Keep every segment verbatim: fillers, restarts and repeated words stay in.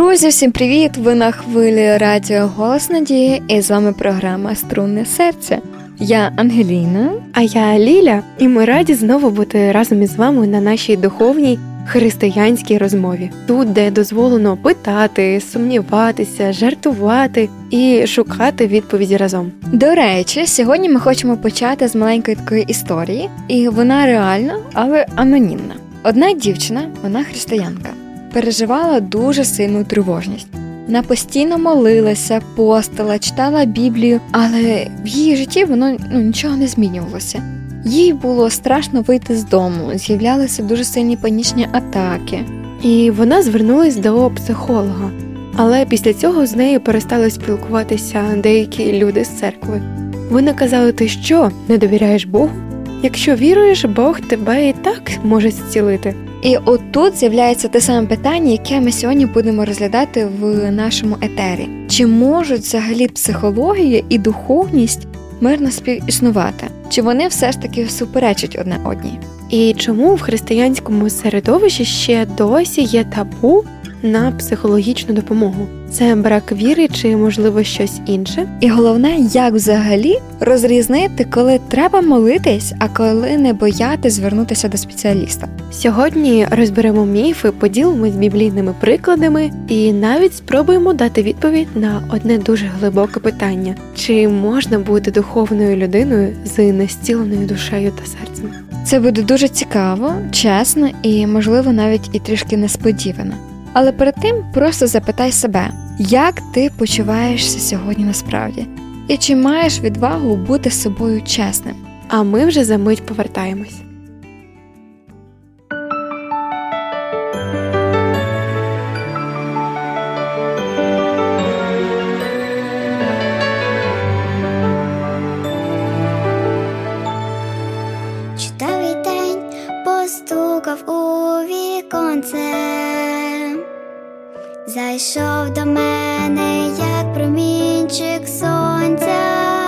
Друзі, всім привіт! Ви на хвилі радіо «Голос Надії» і з вами програма «Струнне серце». Я Ангеліна. А я Ліля. І ми раді знову бути разом із вами на нашій духовній християнській розмові. Тут, де дозволено питати, сумніватися, жартувати і шукати відповіді разом. До речі, сьогодні ми хочемо почати з маленької такої історії. І вона реальна, але анонімна. Одна дівчина, вона християнка, переживала дуже сильну тривожність. Вона постійно молилася, постила, читала Біблію, але в її житті воно ну, нічого не змінювалося. Їй було страшно вийти з дому, з'являлися дуже сильні панічні атаки. І вона звернулась до психолога. Але після цього з нею перестали спілкуватися деякі люди з церкви. Вони казали: ти що, не довіряєш Богу? Якщо віруєш, Бог тебе і так може зцілити. І отут з'являється те саме питання, яке ми сьогодні будемо розглядати в нашому етері. Чи можуть взагалі психологія і духовність мирно співіснувати? Чи вони все ж таки суперечать одне одній? І чому в християнському середовищі ще досі є табу на психологічну допомогу? Це брак віри чи, можливо, щось інше? І головне, як взагалі розрізнити, коли треба молитись, а коли не боятись звернутися до спеціаліста. Сьогодні розберемо міфи, поділимось біблійними прикладами і навіть спробуємо дати відповідь на одне дуже глибоке питання. Чи можна бути духовною людиною з незціленою душею та серцем? Це буде дуже цікаво, чесно і, можливо, навіть і трішки несподівано. Але перед тим просто запитай себе, як ти почуваєшся сьогодні насправді? І чи маєш відвагу бути з собою чесним? А ми вже за мить повертаємось. Чудовий день постукав у віконце, зайшов до мене, як промінчик сонця,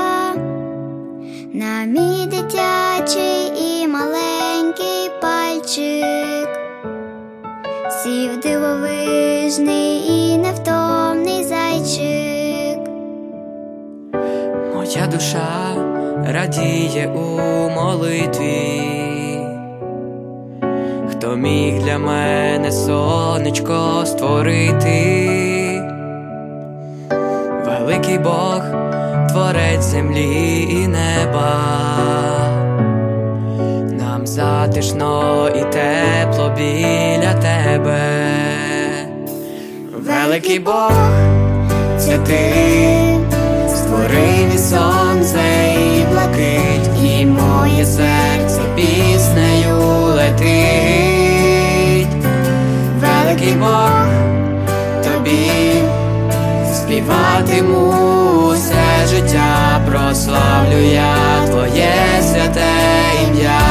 на мій дитячий і маленький пальчик сів дивовижний і невтомний зайчик. Моя душа радіє у молитві. Хто міг для мене сонечко створити? Великий Бог, творець землі і неба. Нам затишно і тепло біля тебе. Великий Бог, це ти, створив і сонце, і блакить, і моє серце піснею летить. Великий Бог, тобі співатиму все життя, прославлю я твоє святе ім'я.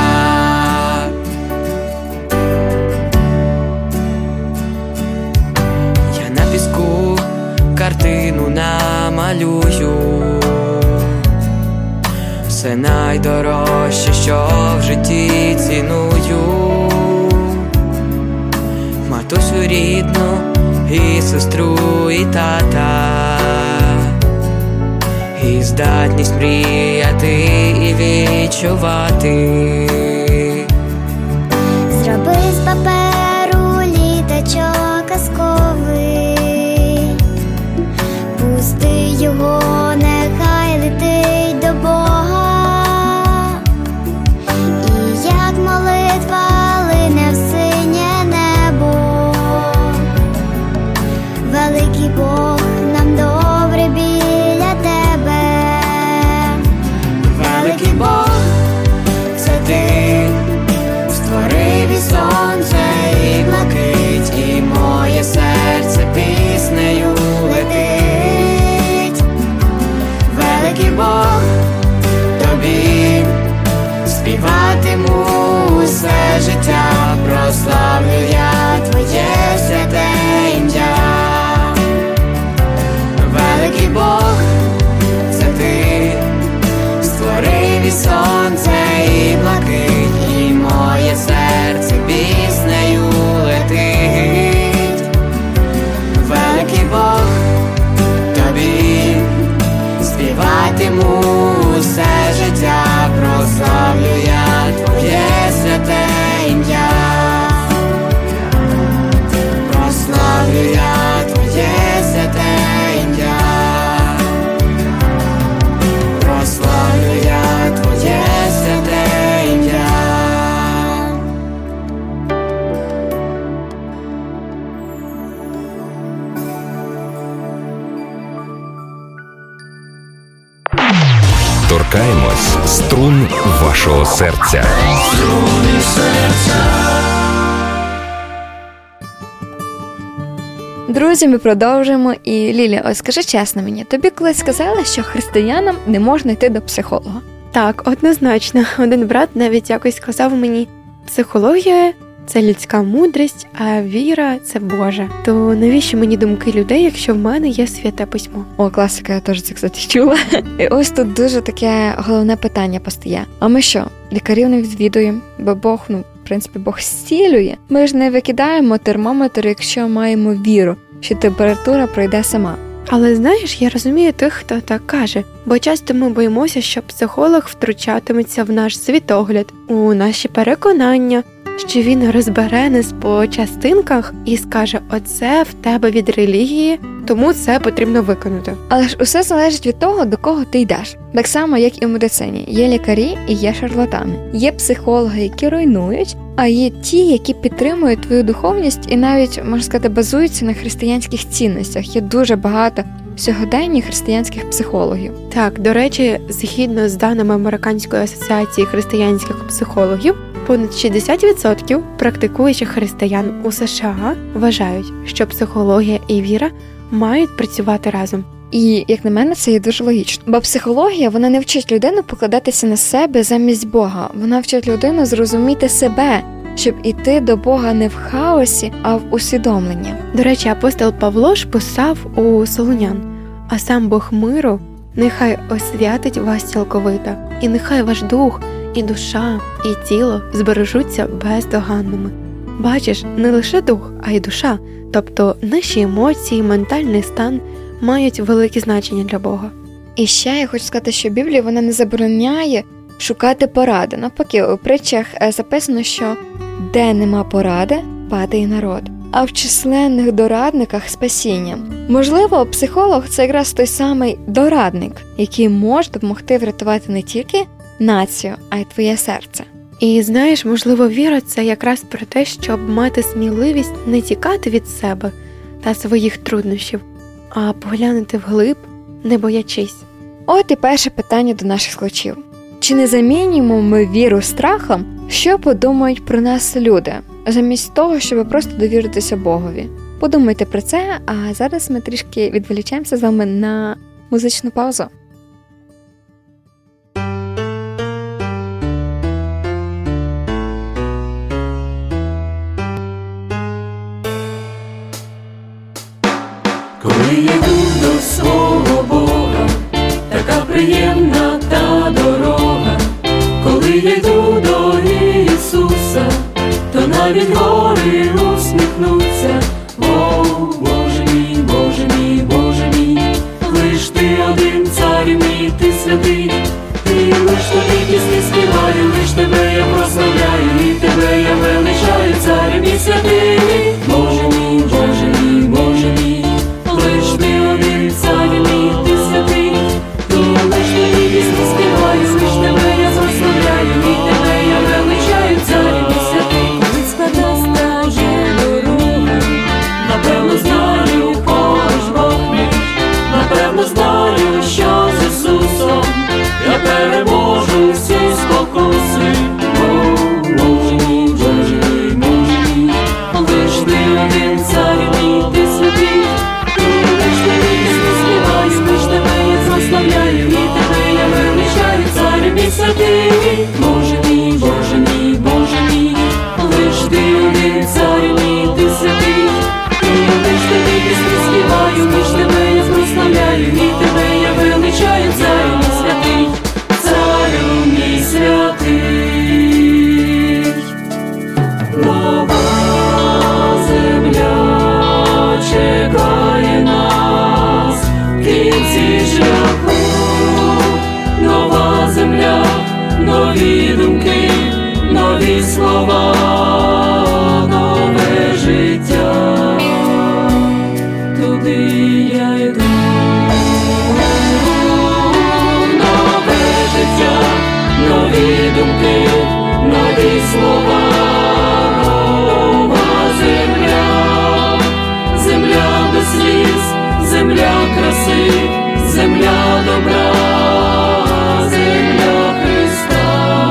Я на піску картину намалюю, все найдорожче, що в житті ціную. Матусю рідну, і сестру, і тата, і здатність мріяти і відчувати. Зроби з паперу літачок казковий, пусти його, нехай летить до Бога. І як молитва лине в синє небо, великий Бог, нам добре біля тебе. Великий Бог, це ти, створив і сонце, і блакить, і моє серце піснею летить. Великий Бог, тобі співатиму все життя, прославлю я твоє святе ім'я. Великий Бог, це ти, створив і сонце, і блакить, і моє серце піснею летить. Великий співатиму усе життя, прославлю я Твоє святе ім'я. Прославлю я Твоє святе ім'я. Прославлю я Твоє святе ім'я. Торкаємось струн вашого серця. Струни серця. Друзі, ми продовжуємо. І Лілія, ось скажи чесно мені, тобі колись сказали, що християнам не можна йти до психолога? Так, однозначно. Один брат навіть якось сказав мені, психологія – це людська мудрість, а віра – це Божа. То навіщо мені думки людей, якщо в мене є святе письмо? О, класика, я теж це, кстати, чула. І ось тут дуже таке головне питання постає. А ми що, лікарів не відвідуємо? Бо Бог, ну, в принципі, Бог зцілює. Ми ж не викидаємо термометр, якщо маємо віру, що температура пройде сама. Але знаєш, я розумію тих, хто так каже, бо часто ми боїмося, що психолог втручатиметься в наш світогляд, у наші переконання, що він розбере нас по частинках і скаже, оце в тебе від релігії, тому це потрібно виконати. Але ж усе залежить від того, до кого ти йдеш. Так само, як і в медицині. Є лікарі і є шарлатани. Є психологи, які руйнують, а є ті, які підтримують твою духовність і навіть, можна сказати, базуються на християнських цінностях. Є дуже багато сьогоденні християнських психологів. Так, до речі, згідно з даними Американської асоціації християнських психологів, понад шістдесят відсотків практикуючих християн у США вважають, що психологія і віра мають працювати разом. І, як на мене, це є дуже логічно. Бо психологія, вона не вчить людину покладатися на себе замість Бога. Вона вчить людину зрозуміти себе, щоб іти до Бога не в хаосі, а в усвідомленні. До речі, апостол Павло ж писав у Солунян: «А сам Бог миру нехай освятить вас цілковито, і нехай ваш дух, і душа, і тіло збережуться бездоганними». Бачиш, не лише дух, а й душа, тобто наші емоції, ментальний стан мають велике значення для Бога. І ще я хочу сказати, що Біблія, вона не забороняє шукати поради. Навпаки, у притчах записано, що де нема поради, падає народ, а в численних дорадниках спасіння. Можливо, психолог – це якраз той самий дорадник, який може допомогти врятувати не тільки націю, а й твоє серце. І знаєш, можливо, віра – це якраз про те, щоб мати сміливість не тікати від себе та своїх труднощів, а поглянути вглиб, не боячись. От і перше питання до наших слухачів. Чи не замінюємо ми віру страхом, що подумають про нас люди, замість того, щоб просто довіритися Богові? Подумайте про це, а зараз ми трішки відволічаємося з вами на музичну паузу. Коли я йду до свого Бога, така приємна та дорога. Коли я йду до Ісуса, то навіть гори усміхнуться. О, Боже мій, Боже мій, Боже мій, лиш ти один цар мій, ти святий. Ти лиш тобі пісні співаю, лиш тебе я прославляю, і тебе я величаю, цар мій святий. Боже мій, Боже мій, Боже мій, лиш ти один цар мій, ти святий. Ти лиш тобі пісні співаю, лиш тебе я прославляю, і тебе я величаю, цар мій святий. Коли складна стає дорога, напевно знаю, поруч Бог мій, напевно знаю, що з Ісусом я переможу всі спокуси. О, Боже мій, Боже мій, Боже мій, лиш ти один цар мій, ти святий. Ти лиш тобі пісні співаю, лиш тебе я прославляю, і тебе я величаю, цар мій святий. Боже мій, Боже мій, Боже мій, лиш ти один цар мій, ти святий. Ти лиш тобі пісні співаю, лиш тебе я прославляю, і тебе я величаю, цар мій святий. Царю мій святий. Нова земля чекає нас в кінці шляху. нові слова, нове життя, туди я йду. Нове життя, нові думки, нові слова, нова земля, земля без сліз, земля краси, земля добра, земля Христа.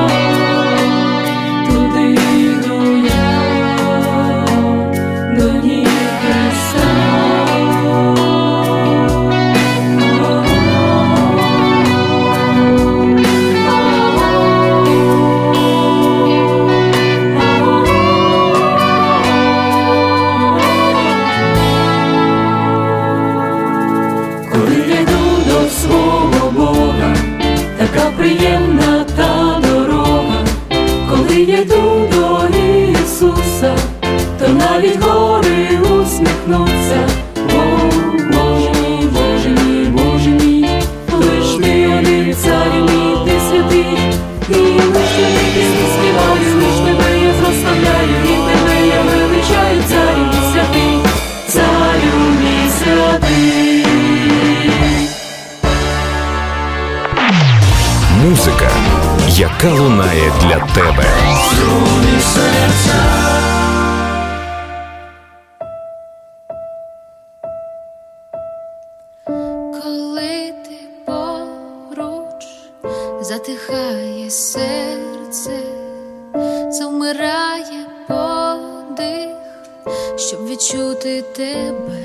Туди йду я, до ніг Христа. Приємна та дорога, коли я йду до Ісуса, то навіть гори усміхнуться. О, Боже мій, Боже мій, Боже мій, лиш ти один царю мій, ти святий, і лиш тебе пісні співаю, лиш тебе я прославляю, і тебе я величаю, царю мій святий, царю мій святий. Музика, яка лунає для тебе. Струни серця. Коли ти поруч, затихає серце, завмирає подих, щоб відчути тебе.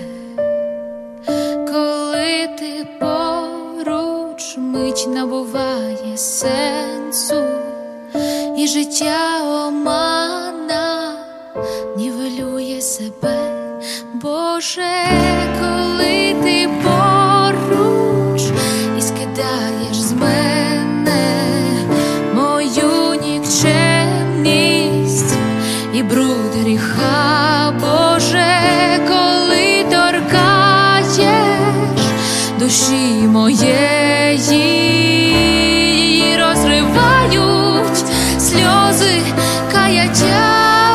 Коли ти поруч, мить набуває сенсу, і життя омана нівелює себе. Боже, коли ти поруч і скидаєш з мене мою нікчемність і бруд гріха. Боже, коли торкаєш душі моєї, її розривають сльози каяття.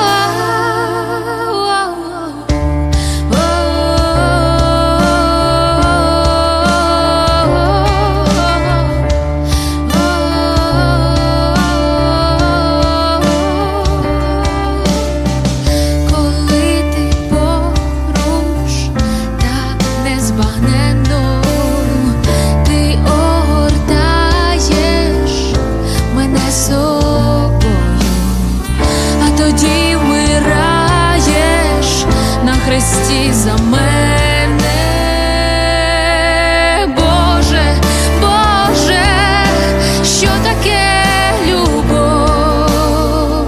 Христі за мене, Боже, Боже, що таке любов?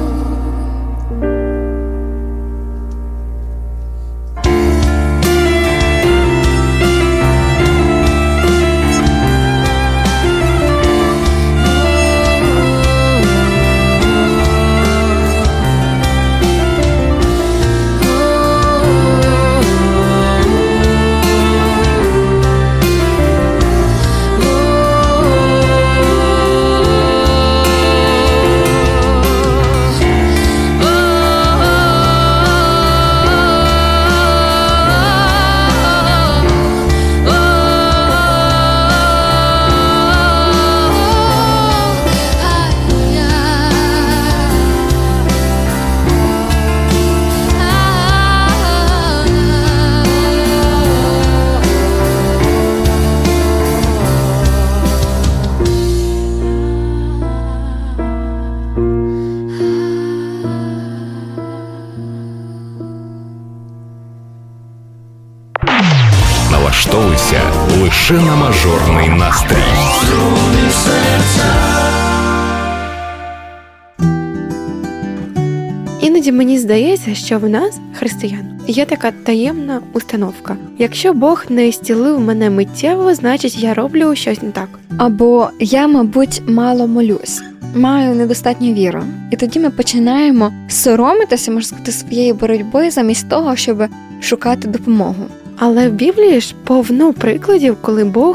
Налаштовуйся лише на мажорний настрій. Струни серця. Іноді мені здається, що в нас, християн, є така таємна установка. Якщо Бог не зцілив мене миттєво, значить я роблю щось не так. Або я, мабуть, мало молюсь, маю недостатню віру. І тоді ми починаємо соромитися, можна сказати, своєї боротьби замість того, щоб шукати допомогу. Але в Біблії ж повно прикладів, коли Бог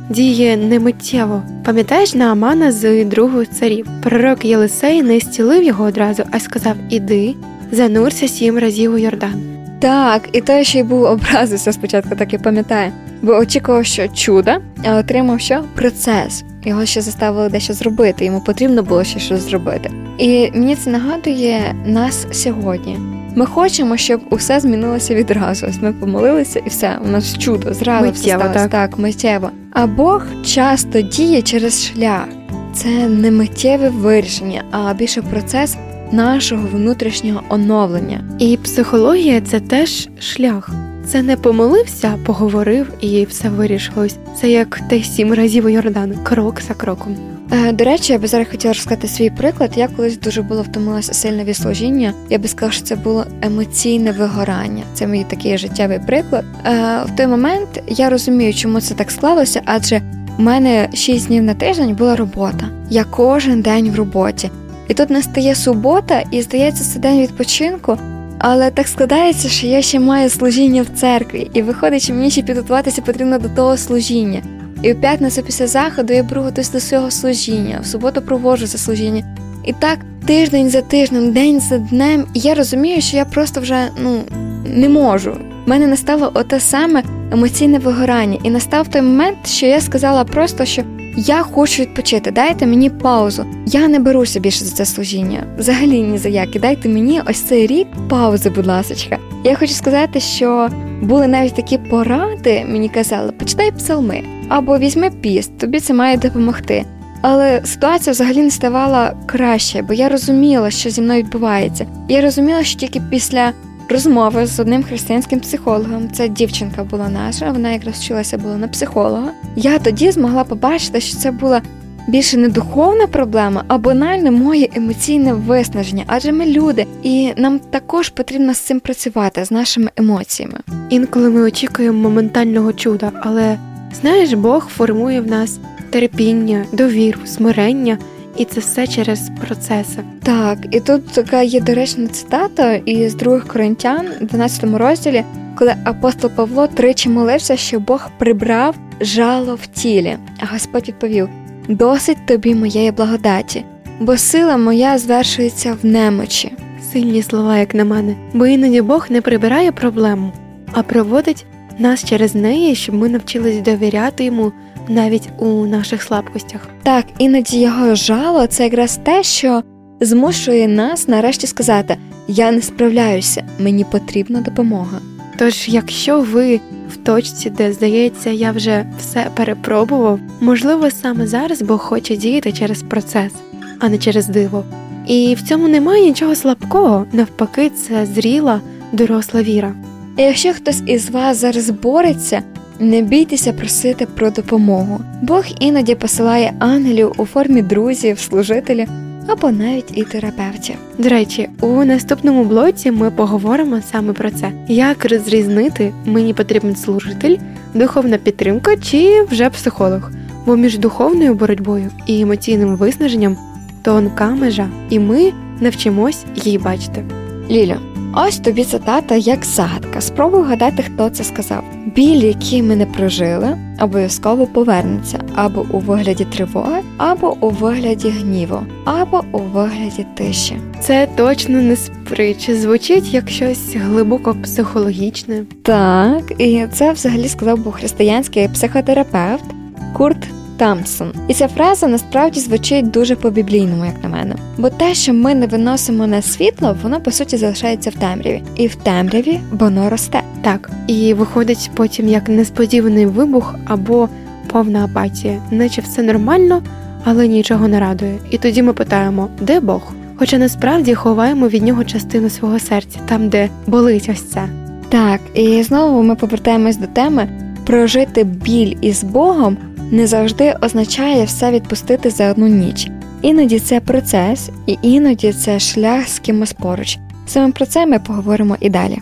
діє немиттєво. Пам'ятаєш Наамана з другого царів? Пророк Єлисей не зцілив його одразу, а сказав: «Іди, занурся сім разів у Йордан». Так, і той, що й був образився спочатку, так і пам'ятає. Бо очікував, що чудо, а отримав що? Процес. Його ще заставили дещо зробити, йому потрібно було ще щось зробити. І мені це нагадує нас сьогодні. Ми хочемо, щоб усе змінилося відразу. Ось ми помолилися і все, у нас чудо, зразу все сталося. Так. так, миттєво. А Бог часто діє через шлях. Це не миттєве вирішення, а більше процес нашого внутрішнього оновлення. І психологія – це теж шлях. Це не помолився, поговорив і все вирішилось. Це як те сім разів у Йордан, крок за кроком. Е, до речі, я би зараз хотіла розказати свій приклад. Я колись дуже було втомилася сильно від служіння. Я би сказала, що це було емоційне вигорання. Це мій такий життєвий приклад. Е, в той момент я розумію, чому це так склалося, адже в мене шість днів на тиждень була робота. Я кожен день в роботі. І тут настає субота, і, здається, це день відпочинку, але так складається, що я ще маю служіння в церкві, і виходить, що мені ще підготуватися потрібно до того служіння. І в п'ятницю після заходу я беру готуюсь до свого служіння, в суботу проводжу це служіння. І так тиждень за тижнем, день за днем, і я розумію, що я просто вже, ну, не можу. В мене настало оте саме емоційне вигорання, і настав той момент, що я сказала просто, що я хочу відпочити, дайте мені паузу. Я не беруся більше за це служіння. Взагалі ні за які. Дайте мені ось цей рік паузи, будь ласочка. Я хочу сказати, що були навіть такі поради, мені казали, почитай псалми, або візьми піст, тобі це має допомогти. Але ситуація взагалі не ставала краще, бо я розуміла, що зі мною відбувається. Я розуміла, що тільки після розмови з одним християнським психологом, це дівчинка була наша, вона якраз вчилася була на психолога, я тоді змогла побачити, що це була більше не духовна проблема, а банально моє емоційне виснаження, адже ми люди, і нам також потрібно з цим працювати, з нашими емоціями. Інколи ми очікуємо моментального чуда, але, знаєш, Бог формує в нас терпіння, довіру, смирення, і це все через процеси. Так, і тут така є доречна цитата із другого Коринтян, дванадцятому розділі, коли апостол Павло тричі молився, що Бог прибрав жало в тілі. А Господь відповів: «Досить тобі моєї благодаті, бо сила моя звершується в немочі». Сильні слова, як на мене. Бо іноді Бог не прибирає проблему, а проводить нас через неї, щоб ми навчились довіряти йому навіть у наших слабкостях. Так, іноді його жало – це якраз те, що змушує нас нарешті сказати: «Я не справляюся, мені потрібна допомога». Тож, якщо ви в точці, де, здається, я вже все перепробував, можливо, саме зараз Бог хоче діяти через процес, а не через диво. І в цьому немає нічого слабкого, навпаки, це зріла, доросла віра. І якщо хтось із вас зараз бореться, не бійтеся просити про допомогу. Бог іноді посилає ангелів у формі друзів, служителів або навіть і терапевтів. До речі, у наступному блоці ми поговоримо саме про це. Як розрізнити, мені потрібен служитель, духовна підтримка чи вже психолог. Бо між духовною боротьбою і емоційним виснаженням тонка межа, і ми навчимось її бачити. Лілю, ось тобі цитата як загадка. Спробуй вгадати, хто це сказав. Біль, який ми не прожили, обов'язково повернеться або у вигляді тривоги, або у вигляді гніву, або у вигляді тиші. Це точно не з притчі, звучить як щось глибоко психологічне. Так, і це взагалі сказав був християнський психотерапевт Курт Тамсон. І ця фраза насправді звучить дуже по-біблійному, як на мене. Бо те, що ми не виносимо на світло, воно, по суті, залишається в темряві. І в темряві воно росте. Так, і виходить потім як несподіваний вибух або повна апатія. Наче все нормально, але нічого не радує. І тоді ми питаємо, де Бог? Хоча насправді ховаємо від нього частину свого серця, там, де болить ось це. Так, і знову ми повертаємось до теми. Прожити біль із Богом не завжди означає все відпустити за одну ніч. Іноді це процес, і іноді це шлях з кимось поруч. Саме про це ми поговоримо і далі.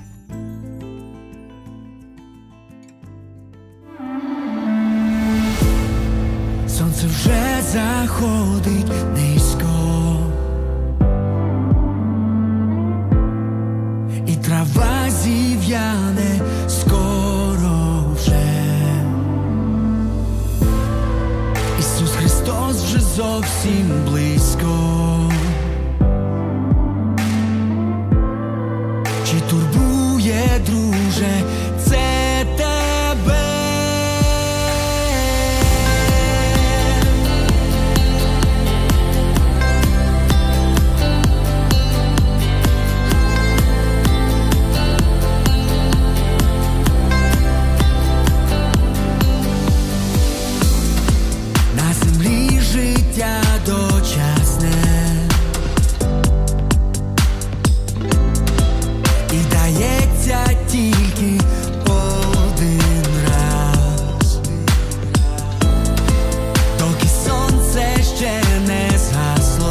Сонце вже заходить низько, і трава зів'яне скоро вже. Христос вже зовсім близько. Чи турбує, друже, це тебе? На землі життя дочасне і дається тільки один раз, доки сонце ще не згасло.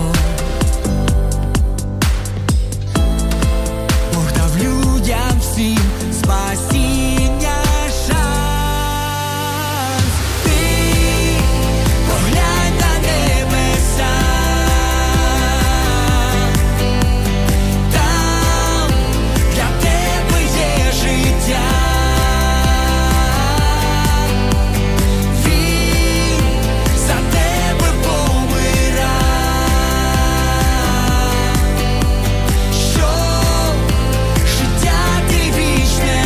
Бог дав людям всім спасіння шанс. Ти поглянь на небеса, там для тебе є життя. Він за тебе помирав, щоб життя ти вічне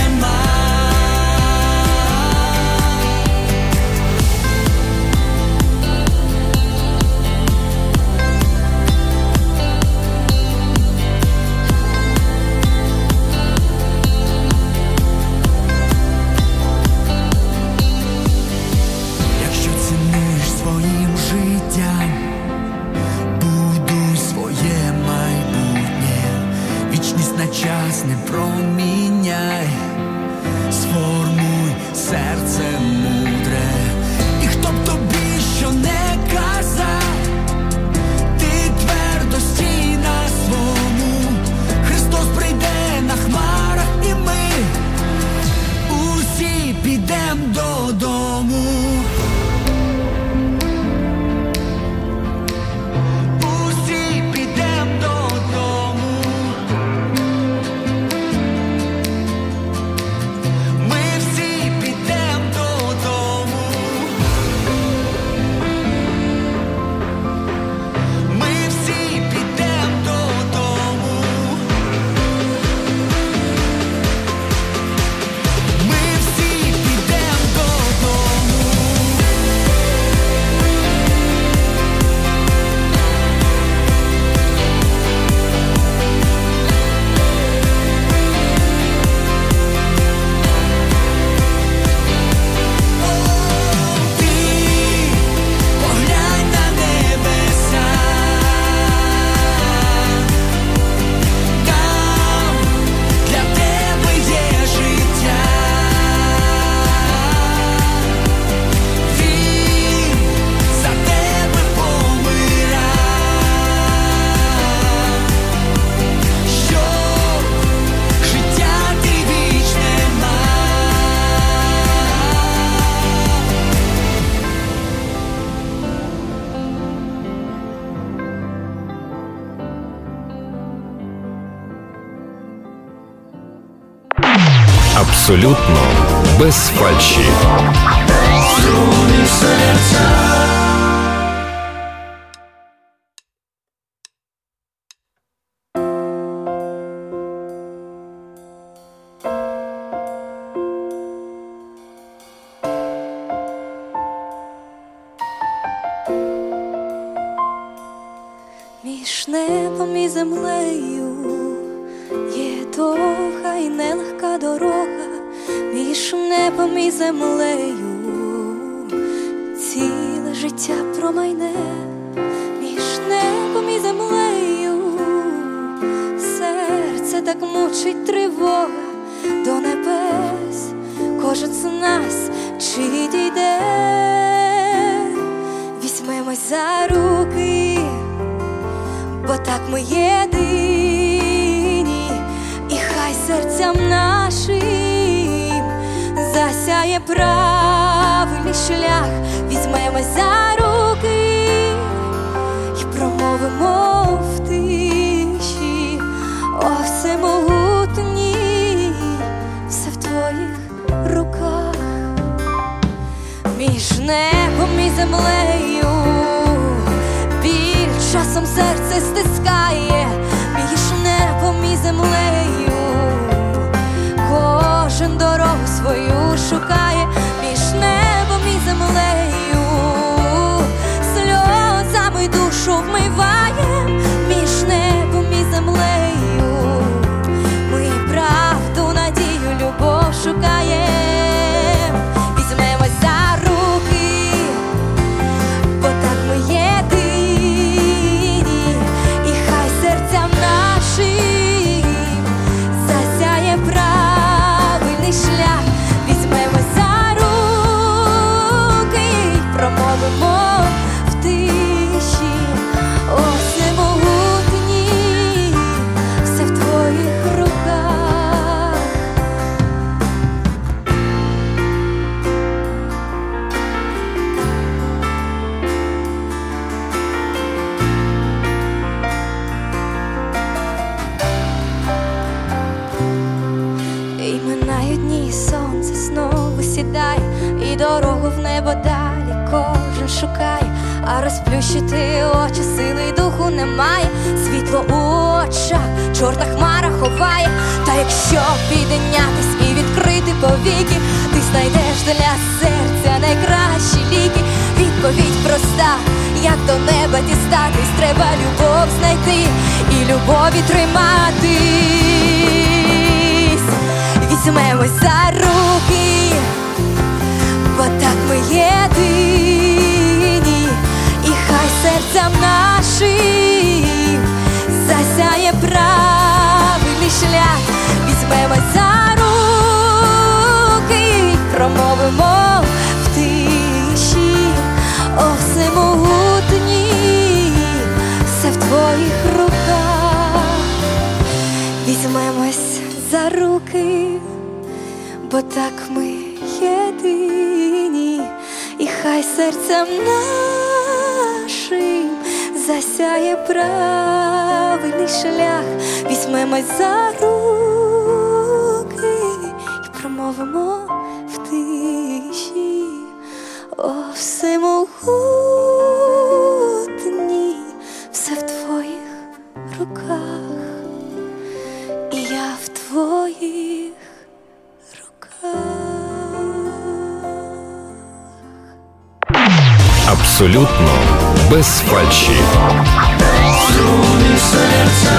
Якщо цінуєш своїм життям, будуй своє майбутнє. Вічність на час не проміняй, сформуй серце мудре. І хто б тобі що не казав, ти твердо стій на своєму. Христос прийде на хмарах, і ми усі підем додому. Усі підем додому. Ми всі підем додому. Ми всі підем додому. Ми всі підем додому. Ти поглянь на небеса, там для тебе є життя. Він за тебе помирав, щоб життя ти вічне мав. Абсолютно без фальші. Між небом і землею є довга і нелегка дорога, між небом і землею ціле життя промайне, між небом і землею серце так мучить тривога до небес. Кожен з нас чи дійде, візьмемось за руки, бо так ми єдині, і хай серцям нашим засяє правильний шлях. Візьмемось за руки і промовимо в тиші: о, всемогутній, все в твоїх руках. Між небом і землею небо далі кожен шукає, а розплющити очі сили й духу немає. Світло у очах, чорна хмара ховає. Та якщо піднятись і відкрити повіки, ти знайдеш для серця найкращі ліки. Відповідь проста, як до неба дістатись, треба любов знайти і любові триматись. Візьмемось за руки, бо так ми єдині, і хай серцям нашим засяє правильний шлях. Візьмемось за руки, промовимо в тиші: о, всемогутній, все в твоїх руках. Візьмемось за руки, бо так ми єдині, і хай серцем нашим засяє правильний шлях. Візьмемось за руки і промовимо в тиші: о, всемогутній, все в твоїх руках, і я в твоїх руках. Абсолютно без фальші. Струни серця.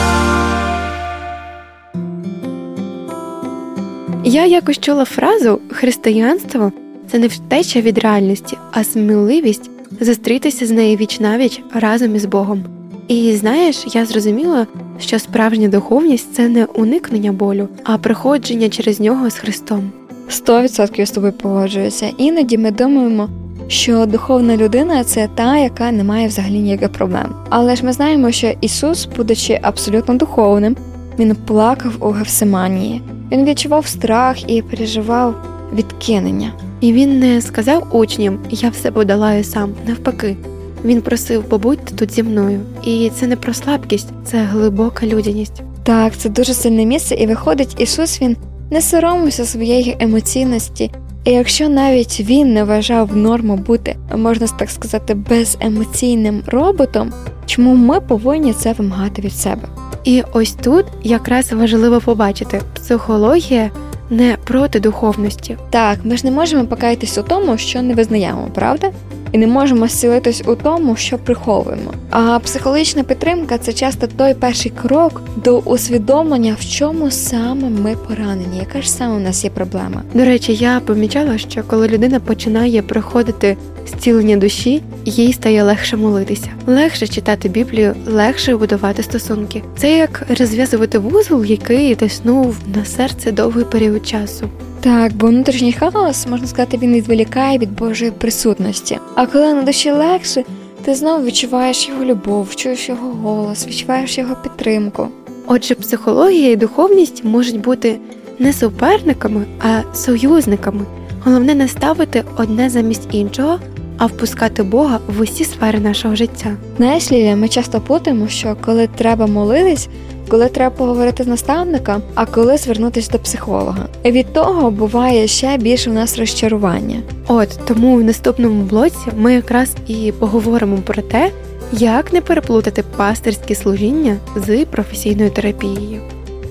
Я якось чула фразу «християнство – це не втеча від реальності, а сміливість зустрітися з нею віч-навіч разом із Богом». І знаєш, я зрозуміла, що справжня духовність – це не уникнення болю, а проходження через нього з Христом. Сто відсотків з тобою погоджуюся. Іноді ми думаємо, що духовна людина – це та, яка не має взагалі ніяких проблем. Але ж ми знаємо, що Ісус, будучи абсолютно духовним, Він плакав у Гефсиманії. Він відчував страх і переживав відкинення. І він не сказав учням «я все подолаю сам», навпаки. Він просив «побудьте тут зі мною». І це не про слабкість, це глибока людяність. Так, це дуже сильне місце, і виходить, Ісус, Він не соромився своєї емоційності. І якщо навіть Він не вважав норму бути, можна так сказати, беземоційним роботом, чому ми повинні це вимагати від себе? І ось тут якраз важливо побачити, психологія не проти духовності. Так, ми ж не можемо покаятись у тому, що не визнаємо, правда? І не можемо зцілитись у тому, що приховуємо. А психологічна підтримка – це часто той перший крок до усвідомлення, в чому саме ми поранені, яка ж саме у нас є проблема. До речі, я помічала, що коли людина починає проходити зцілення душі, їй стає легше молитися, легше читати Біблію, легше будувати стосунки. Це як розв'язувати вузол, який тиснув на серце довгий період часу. Так, бо внутрішній хаос, можна сказати, він відволікає від Божої присутності. А коли на душі легше, ти знову відчуваєш його любов, чуєш його голос, відчуваєш його підтримку. Отже, психологія і духовність можуть бути не суперниками, а союзниками. Головне не ставити одне замість іншого, а впускати Бога в усі сфери нашого життя. Знаєш, Лілія, ми часто плутаємо, що коли треба молитись, коли треба поговорити з наставником, а коли звернутися до психолога. І від того буває ще більше у нас розчарування. От, тому в наступному блоці ми якраз і поговоримо про те, як не переплутати пастирське служіння з професійною терапією.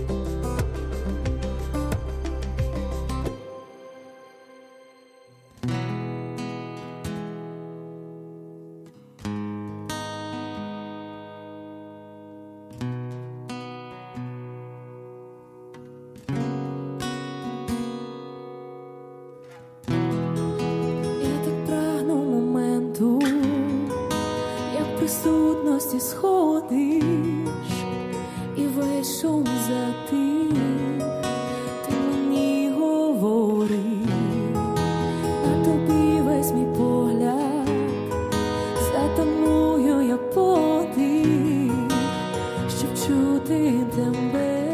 Присутності сходиш, і весь шум затих, ти мені говориш, на тобі весь мій погляд, затоную я подих, щоб чути тебе,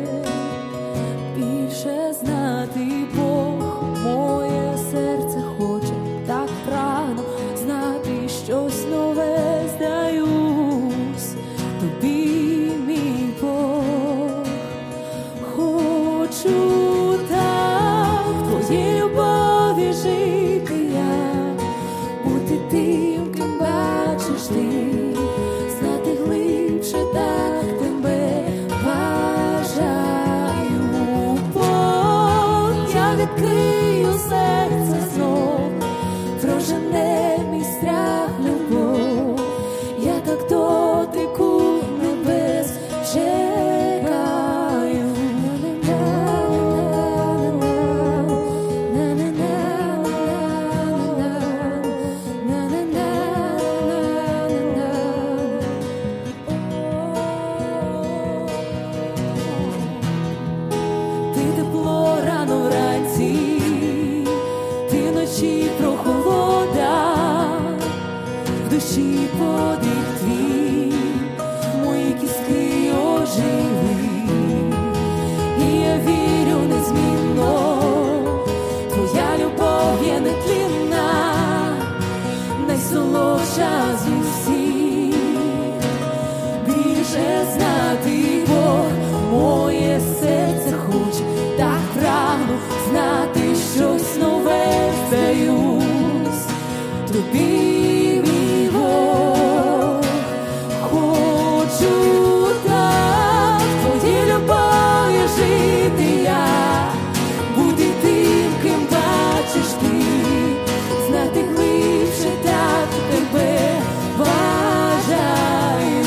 більше знати Бог, моє серце хоче так прагну знати щось нове. Здаюсь тобі, мій Бог, завжди знати глибше, так тебе бажаю. Бо я відкрию серце знов, прожене мій страх любов. Я так дотику небес чекаю. Ти тепло рано вранці, ти ночі прохолода, в душі подих твій, мої кістки ожили, і я вірю незмінно, твоя любов є нетлінна, найсолодша з усіх. Більше знати Бог, моє серце хоче, так прагну знати щось нове, здаюсь тобі, мій Бог. Хочу так в твоїй любові жити я, бути тим, ким бачиш ти, знати глибше, так тебе бажаю.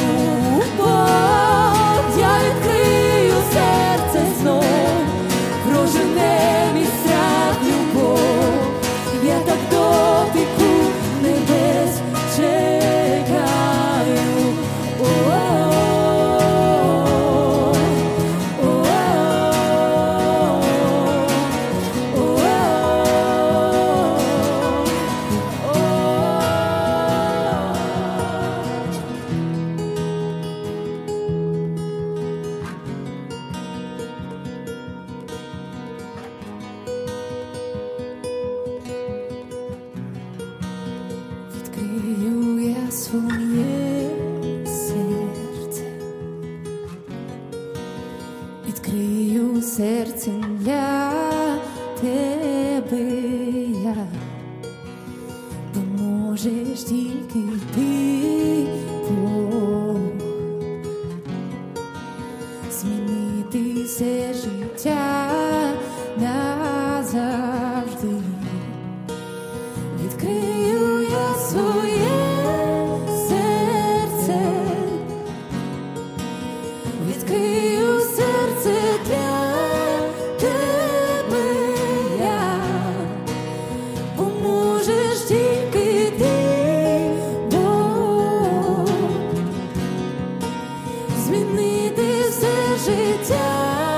Бог, я відкрию серце знов, прожене мій страх любов. Я так дотику небес чекаю. О-о-о, відкрию я своє серце, відкрию серцем для тебе я, бо можеш тільки ти, Бог, змінити все життя назавжди. Відкрию я своє серце, відкрию серце для тебе я, бо можеш тільки ти, Бог, змінити все життя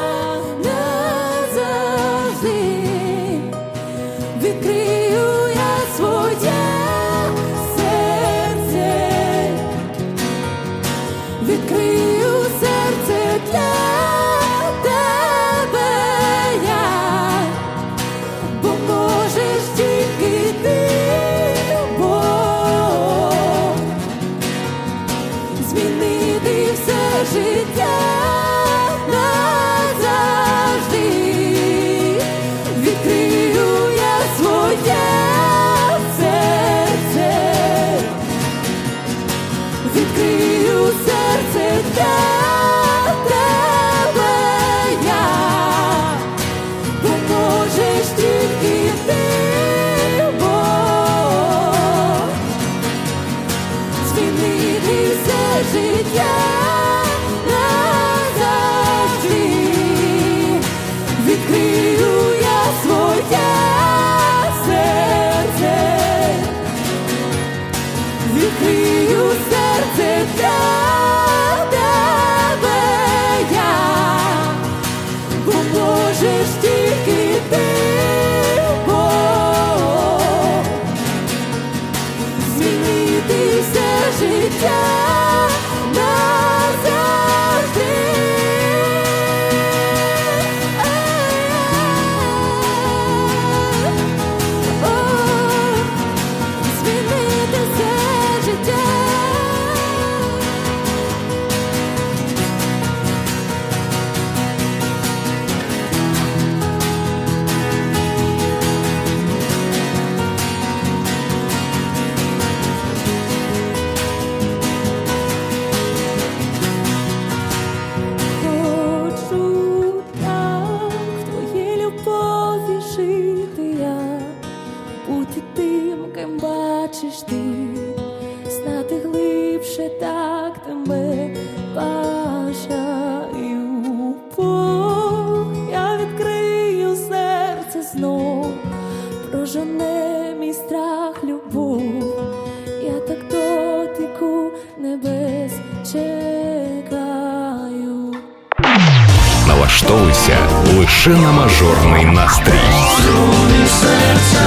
назавжди. Відкрию я своє серце, відкрию серце для тебе я, бо можеш тільки ти, Бог, змінити все життя назавжди. Відкрию я своє серце, відкрию серце для тебе я, бо можеш тільки ти, Бог, змінити все життя назавжди. Відкрию я своє серце, відкрию серце для тебе я, бо можеш тільки ти, Бог, змінити все життя назавжди. більше так тебе бажаю, Бог, я відкрию серце знов, прожене мій страх, любов, я так дотику небес чекаю. Налаштовуйся лише на мажорний настрій. Струни серця.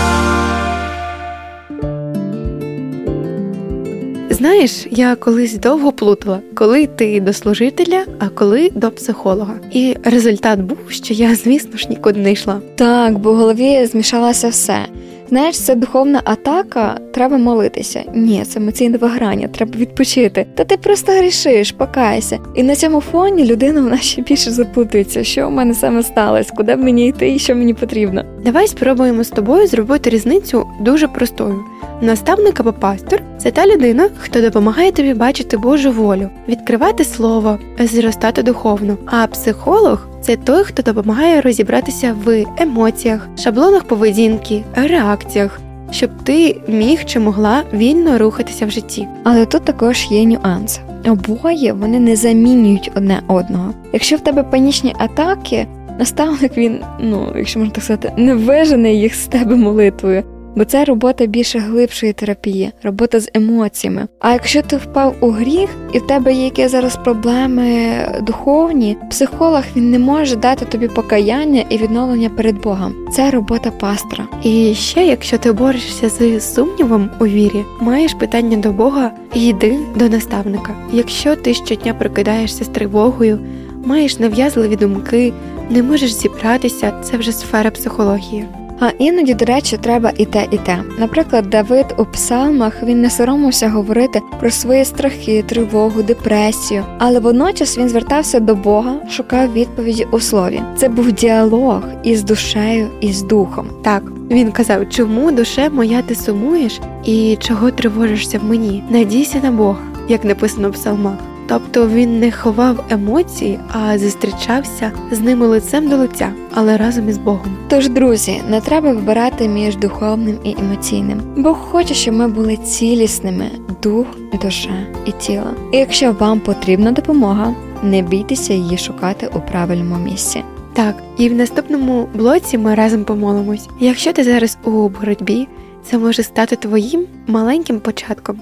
Знаєш, я колись довго плутала, коли йти до служителя, а коли до психолога. І результат був, що я, звісно ж, нікуди не йшла. Так, бо в голові змішалося все. Знаєш, це духовна атака, треба молитися. Ні, це емоційне виграння, треба відпочити. Та ти просто грішиш, покайся. І на цьому фоні людина вона ще більше заплутується, що в мене саме сталося, куди б мені йти і що мені потрібно. Давай спробуємо з тобою зробити різницю дуже простою. Наставник або пастор – це та людина, хто допомагає тобі бачити Божу волю, відкривати слово, зростати духовно. А психолог – це той, хто допомагає розібратися в емоціях, шаблонах поведінки, реакціях, щоб ти міг чи могла вільно рухатися в житті. Але тут також є нюанс. Обоє вони не замінюють одне одного. Якщо в тебе панічні атаки, наставник він, ну, якщо можна так сказати, не вижене їх з тебе молитвою. Бо це робота більше глибшої терапії, робота з емоціями. А якщо ти впав у гріх, і в тебе є якісь зараз проблеми духовні, психолог він не може дати тобі покаяння і відновлення перед Богом. Це робота пастора. І ще, якщо ти борешся з сумнівом у вірі, маєш питання до Бога, йди до наставника. Якщо ти щодня прокидаєшся з тривогою, маєш нав'язливі думки, не можеш зібратися, це вже сфера психології. А іноді, до речі, треба і те, і те. Наприклад, Давид у псалмах, він не соромився говорити про свої страхи, тривогу, депресію, але водночас він звертався до Бога, шукав відповіді у слові. Це був діалог із душею, і з духом. Так, він казав, чому, душе моя, ти сумуєш і чого тривожишся в мені? Надійся на Бога, як написано в псалмах. Тобто він не ховав емоції, а зустрічався з ними лицем до лиця, але разом із Богом. Тож, друзі, не треба вибирати між духовним і емоційним. Бог хоче, щоб ми були цілісними – дух, душа і тіло. І якщо вам потрібна допомога, не бійтеся її шукати у правильному місці. Так, і в наступному блоці ми разом помолимось. Якщо ти зараз у боротьбі, це може стати твоїм маленьким початком.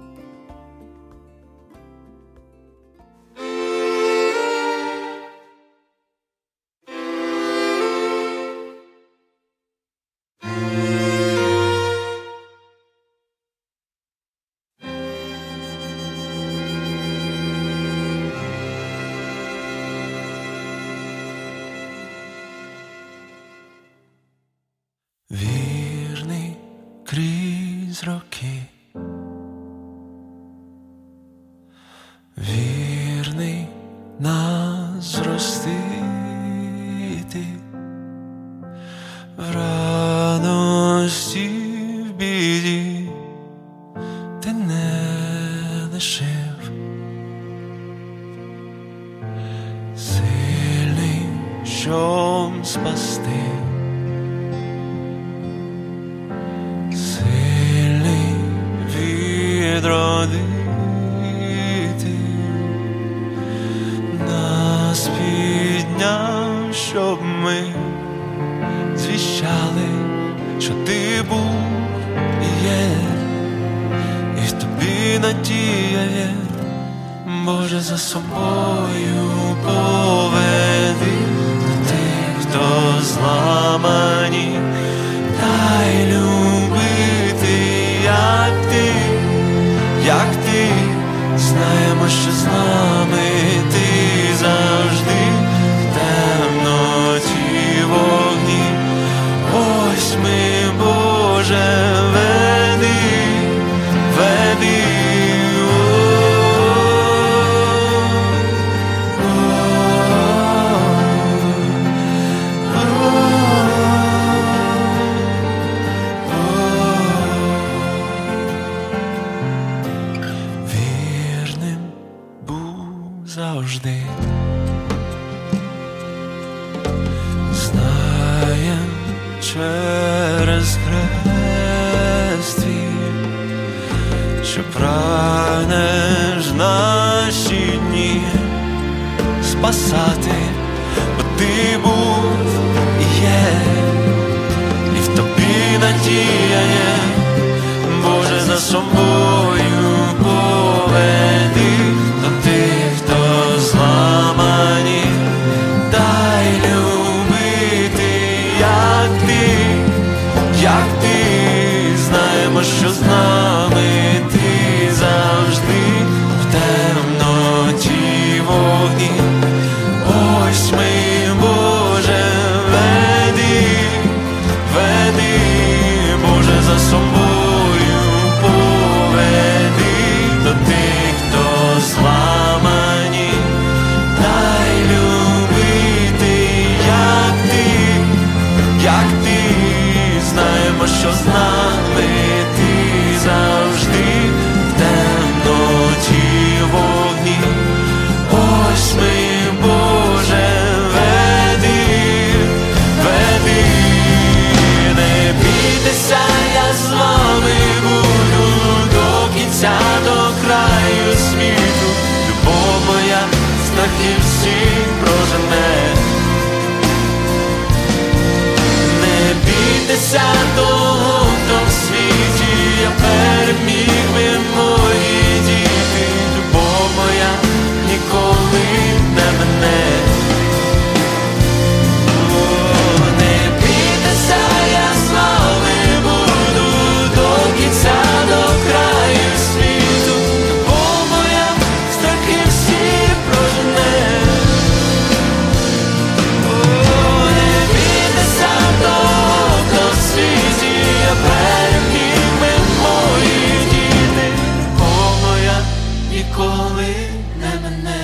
Вірний крізь роки, вірний нас зростити, в радості, в біді ти не лишив, сильний, щоб спасти. Відродити нас підняв, щоб ми звіщали, що ти був і є, і в тобі надія є. Боже, за собою поведи тих, хто зламані, дай любити, як ти. Як ти, знаємо, що з нами ти завжди в темноті вогні. Ось ми, Боже, веди, веди. Завжди знаєм через хрест твій, що правда прагнеш наші дні спасати, бо ти був і є, і в тобі надія є. Боже, за собою поведи до тих, хто зламані, дай любити, як ти, як ти. Знаємо, що з нами ти завжди в темноті вогні. Ось ми, Боже, веди, веди, Боже, за собою поведи до тих, хто зламані, дай любити, як ти, як ти. Знаємо, що з нами ти завжди в темноті вогні. Ось ми, Боже, веди, веди. Не бійтеся, я з вами буду до кінця, до краю світу. Любов моя страхи всі прожене. Не бійтеся того, хто в світі, я переміг, ви мої діти. Любов моя ніколи не мене. О, не бійтеся, я з вами буду до кінця, до краю світу. Любов моя страхи всі прожене. О, не бійтеся того, хто в світі, я переміг, ви мої діти. Любов моя ніколи не мене.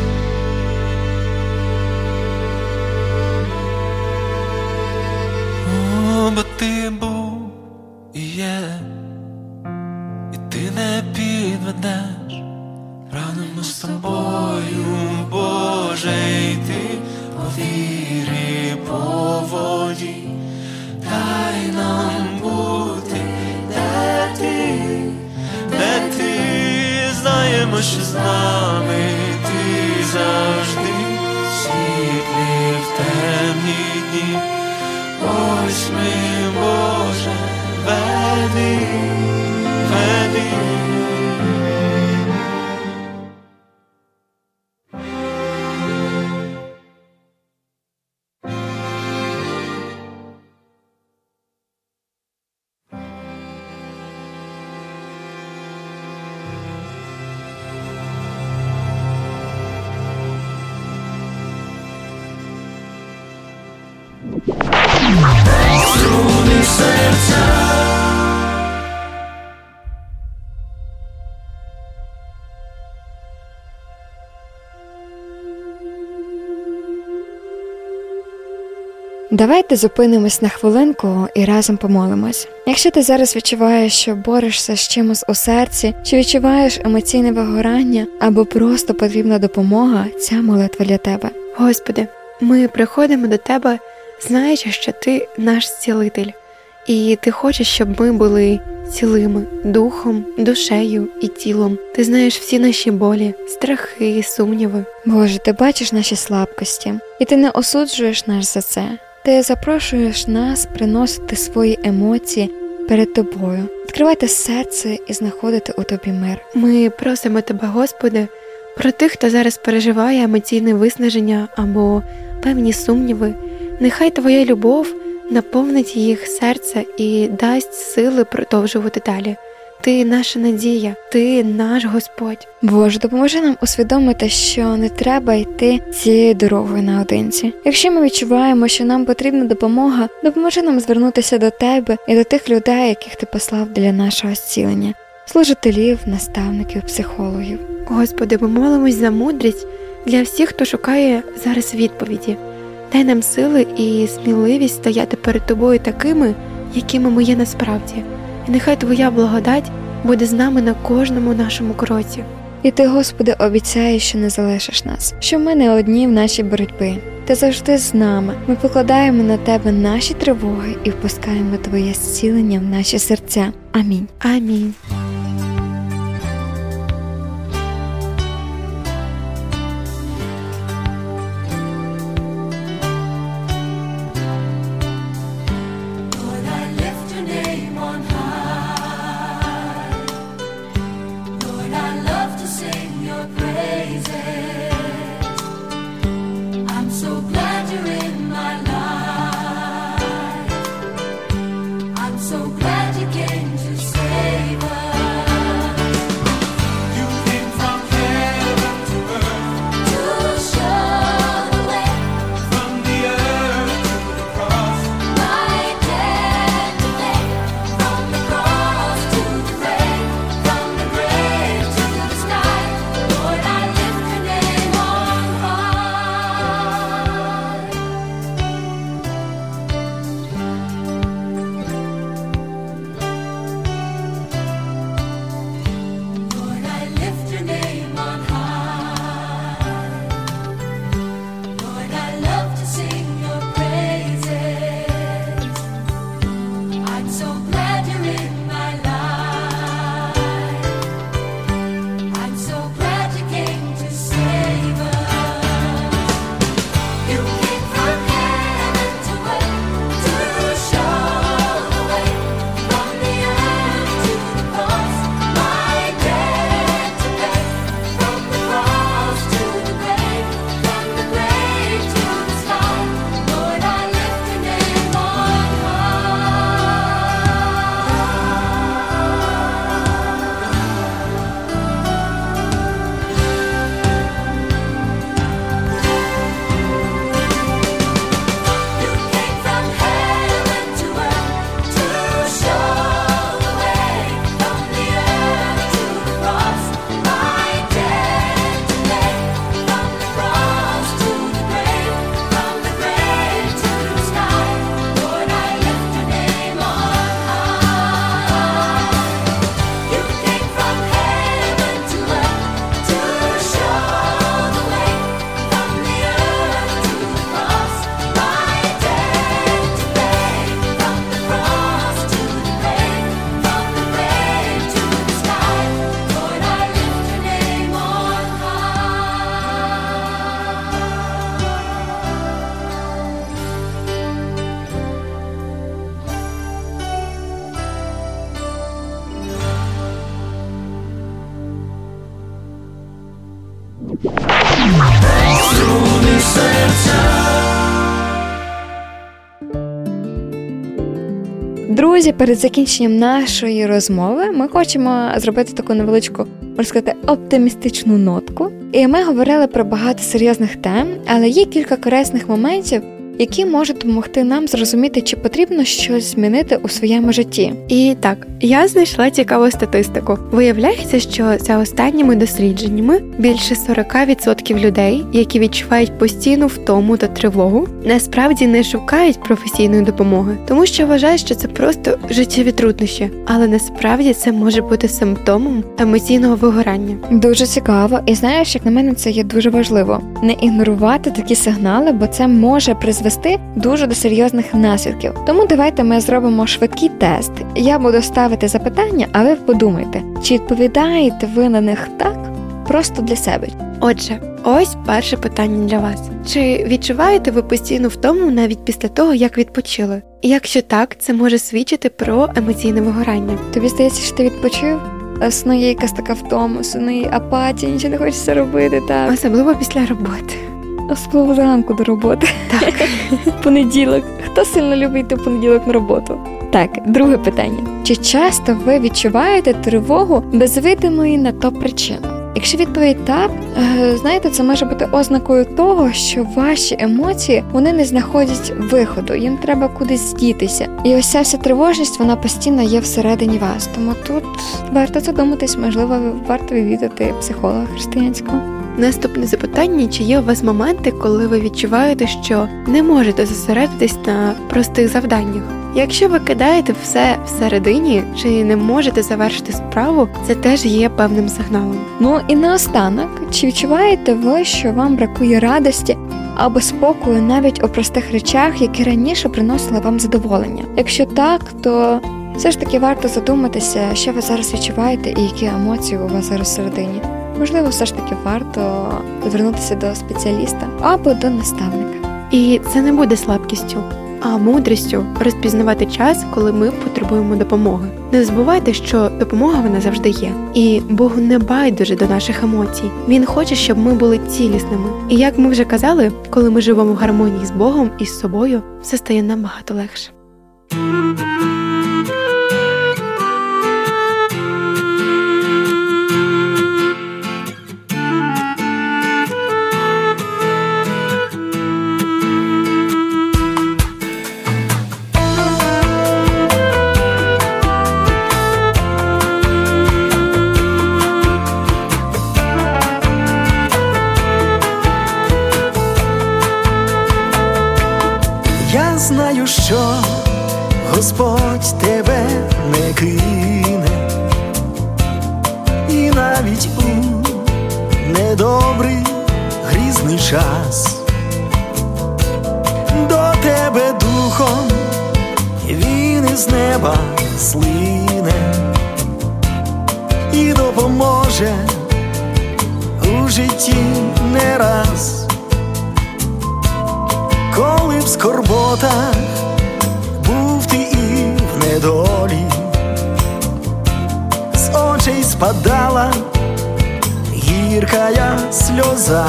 О, бо ти був і є, і ти не підведеш. Прагнемо з тобою, Боже, йти по вірі, по воді. Дай нам бути, де ти, де ти. Знаємо, що з нами ти завжди в світлі, в темні дні. Ось ми, Боже, веди, веди. Струни серця. Давайте зупинимось на хвилинку і разом помолимось. Якщо ти зараз відчуваєш, що борешся з чимось у серці, чи відчуваєш емоційне вигорання, або просто потрібна допомога, ця молитва для тебе. Господи, ми приходимо до Тебе, знаючи, що Ти наш зцілитель, і Ти хочеш, щоб ми були цілими духом, душею і тілом. Ти знаєш всі наші болі, страхи, сумніви. Боже, ти бачиш наші слабкості, і ти не осуджуєш нас за це. Ти запрошуєш нас приносити свої емоції перед Тобою, відкривати серце і знаходити у Тобі мир. Ми просимо Тебе, Господи, про тих, хто зараз переживає емоційне виснаження або певні сумніви. Нехай Твоя любов наповнить їх серце і дасть сили продовжувати далі. Ти наша надія, Ти наш Господь. Боже, допоможи нам усвідомити, що не треба йти цією дорогою наодинці. Якщо ми відчуваємо, що нам потрібна допомога, допоможи нам звернутися до Тебе і до тих людей, яких Ти послав для нашого зцілення. Служителів, наставників, психологів. Господи, ми молимось за мудрість для всіх, хто шукає зараз відповіді. Дай нам сили і сміливість стояти перед Тобою такими, якими ми є насправді. І нехай Твоя благодать буде з нами на кожному нашому кроці. І Ти, Господи, обіцяєш, що не залишиш нас, що ми не одні в нашій боротьбі. Ти завжди з нами. Ми покладаємо на Тебе наші тривоги і впускаємо Твоє зцілення в наші серця. Амінь. Амінь. sing your praises. I'm so glad you're in my life. I'm so glad you came to save us. You came from heaven to earth To show the way from the earth to the cross. my debt to pay. From the cross to the grave, from the grave to the sky. Lord, I lift your name on high. Lord, I lift your name on high. Lord, I love to sing your praises. I'm so glad you're in my life. I'm so glad you came to save us. You came from heaven to earth to show the way. From the earth to the cross, my debt to pay. From the cross to the grave, from the grave to the sky. Lord, I lift your name on You came from heaven to earth to show the way. From the earth to the cross, my debt to pay. From the cross to the grave, from the grave to the sky. Lord, I lift your name on high. You came from heaven to earth to show the way. From the earth to the cross, my debt to pay. From the cross to the grave, from the grave to the sky. Lord, I lift your name on Струни серця. Друзі, перед закінченням нашої розмови ми хочемо зробити таку невеличку, можна сказати, оптимістичну нотку. І ми говорили про багато серйозних тем, але є кілька корисних моментів, які можуть допомогти нам зрозуміти, чи потрібно щось змінити у своєму житті. І так, я знайшла цікаву статистику. Виявляється, що за останніми дослідженнями більше сорок відсотків людей, які відчувають постійну втому та тривогу, насправді не шукають професійної допомоги, тому що вважають, що це просто життєві труднощі. Але насправді це може бути симптомом емоційного вигорання. Дуже цікаво, і знаєш, як на мене, це є дуже важливо. Не ігнорувати такі сигнали, бо це може призвести дуже до серйозних наслідків. Тому давайте ми зробимо швидкий тест. Я буду ставити запитання, а ви подумайте, чи відповідаєте ви на них так, просто для себе. Отже, ось перше питання для вас. Чи відчуваєте ви постійну втому навіть після того, як відпочили? І якщо так, це може свідчити про емоційне вигорання. Тобі здається, що ти відпочив? Снує якась така втома, снує апатія, нічого не хочеться робити, так? Особливо після роботи. Особливо зранку до роботи. Так. Понеділок. Хто сильно любить йти в понеділок на роботу? Так, друге питання. Чи часто ви відчуваєте тривогу без видимої на то причини? Якщо відповідь так, знаєте, це може бути ознакою того, що ваші емоції, вони не знаходять виходу, їм треба кудись дітися. І ось ця вся тривожність, вона постійно є всередині вас. Тому тут варто задуматись, можливо, варто відвідати психолога християнського. Наступне запитання, чи є у вас моменти, коли ви відчуваєте, що не можете зосередитись на простих завданнях? Якщо ви кидаєте все всередині, чи не можете завершити справу, це теж є певним сигналом. Ну і наостанок, чи відчуваєте ви, що вам бракує радості або спокою навіть у простих речах, які раніше приносили вам задоволення? Якщо так, то все ж таки варто задуматися, що ви зараз відчуваєте і які емоції у вас зараз всередині. Можливо, все ж таки варто звернутися до спеціаліста або до наставника. І це не буде слабкістю, а мудрістю розпізнавати час, коли ми потребуємо допомоги. Не забувайте, що допомога вона завжди є. І Богу не байдуже до наших емоцій. Він хоче, щоб ми були цілісними. І як ми вже казали, коли ми живемо в гармонії з Богом і з собою, все стає набагато легше. Я знаю, що Господь тебе не кине, і навіть у недобрий грізний час до тебе духом Він із неба слине і допоможе у житті не раз. Коли в скорботах був ти і в недолі, з очей спадала гіркая сльоза,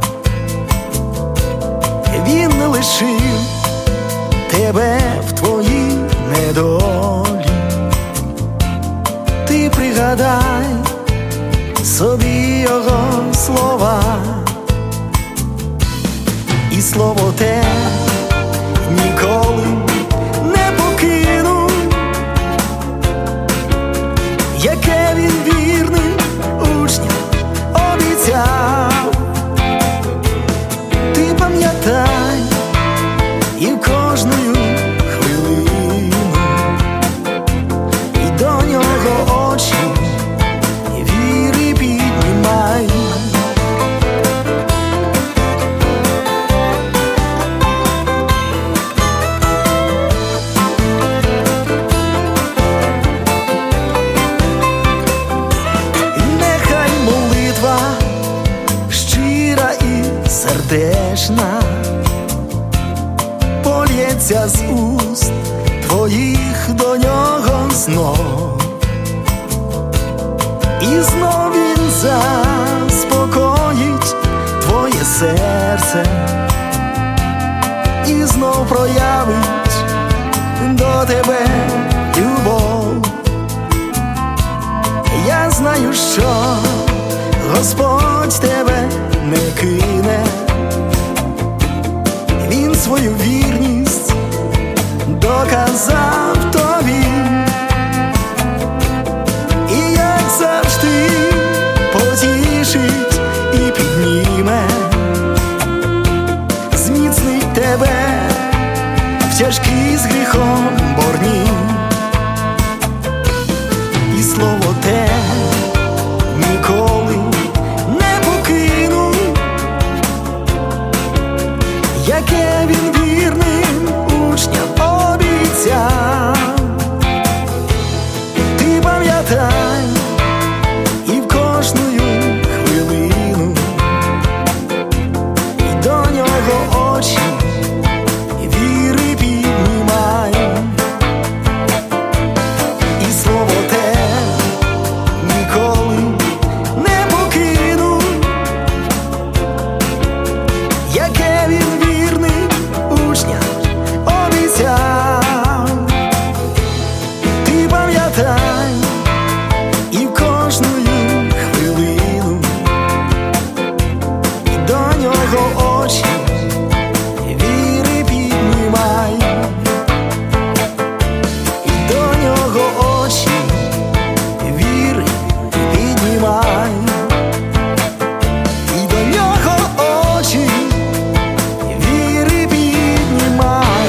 Він не лишив тебе в твоїй недолі. Ти пригадай собі Його слова, і слово те ніколи не покину, яке Він вірним учням обіцяв. Ти пам'ятай і в кожну хвилину, і до Нього очі віри піднімай. Сердечна полється з уст твоїх до Нього знов, і знов Він заспокоїть твоє серце, і знов проявить до тебе любов. Я знаю, що Господь тебе не кине, Він свою вірність доказав тобі, і як завжди потішить і підніме, зміцнить тебе в тяжкій з гріхом борні. І слово те ніколи не покину, яке Він вірним учням обіцяв. Ти пам'ятай і в кожну хвилину, і до Нього очі віри піднімай. І слово те ніколи не покину, яке Він вірним учням обіцяв. Ти пам'ятай і в кожну хвилину, і до Нього очі віри піднімай. І до Нього очі віри піднімай. І до Нього очі віри піднімай.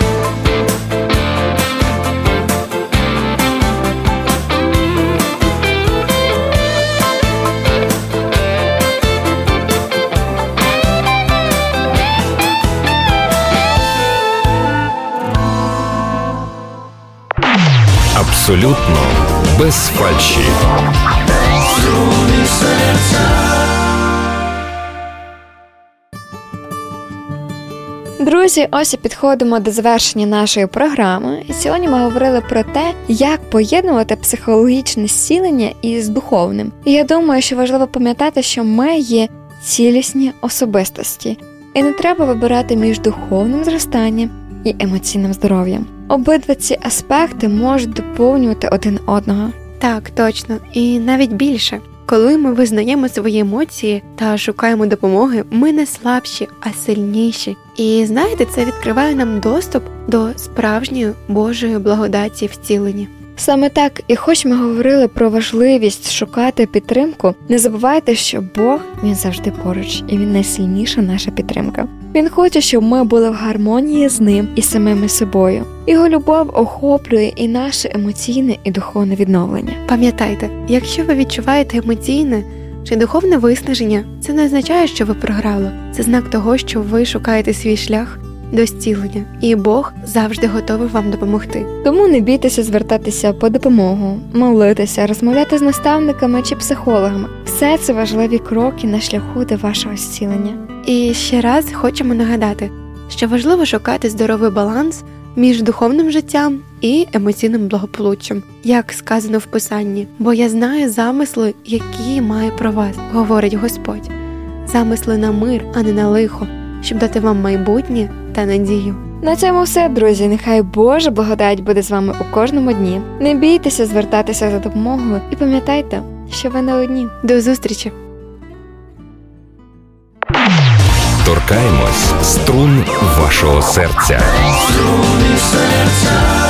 Абсолютно без фальші. Друзі, ось і підходимо до завершення нашої програми. І сьогодні ми говорили про те, як поєднувати психологічне зцілення із духовним. І я думаю, що важливо пам'ятати, що ми є цілісні особистості. І не треба вибирати між духовним зростанням і емоційним здоров'ям. Обидва ці аспекти можуть доповнювати один одного. Так, точно. І навіть більше. Коли ми визнаємо свої емоції та шукаємо допомоги, ми не слабші, а сильніші. І знаєте, це відкриває нам доступ до справжньої Божої благодаті втілення. Саме так, і хоч ми говорили про важливість шукати підтримку, не забувайте, що Бог, Він завжди поруч, і Він найсильніша наша підтримка. Він хоче, щоб ми були в гармонії з Ним і самими собою. Його любов охоплює і наше емоційне і духовне відновлення. Пам'ятайте, якщо ви відчуваєте емоційне чи духовне виснаження, це не означає, що ви програли. Це знак того, що ви шукаєте свій шлях до зцілення, і Бог завжди готовий вам допомогти. Тому не бійтеся звертатися по допомогу, молитися, розмовляти з наставниками чи психологами. Все це важливі кроки на шляху до вашого зцілення. І ще раз хочемо нагадати, що важливо шукати здоровий баланс між духовним життям і емоційним благополуччям, як сказано в Писанні. Бо я знаю замисли, які маю про вас, говорить Господь. Замисли на мир, а не на лихо, щоб дати вам майбутнє та надію. На цьому все, друзі. Нехай Божа благодать буде з вами у кожному дні. Не бійтеся звертатися за допомогою і пам'ятайте, що ви не одні. До зустрічі! Торкаємось струн вашого серця. Струни серця.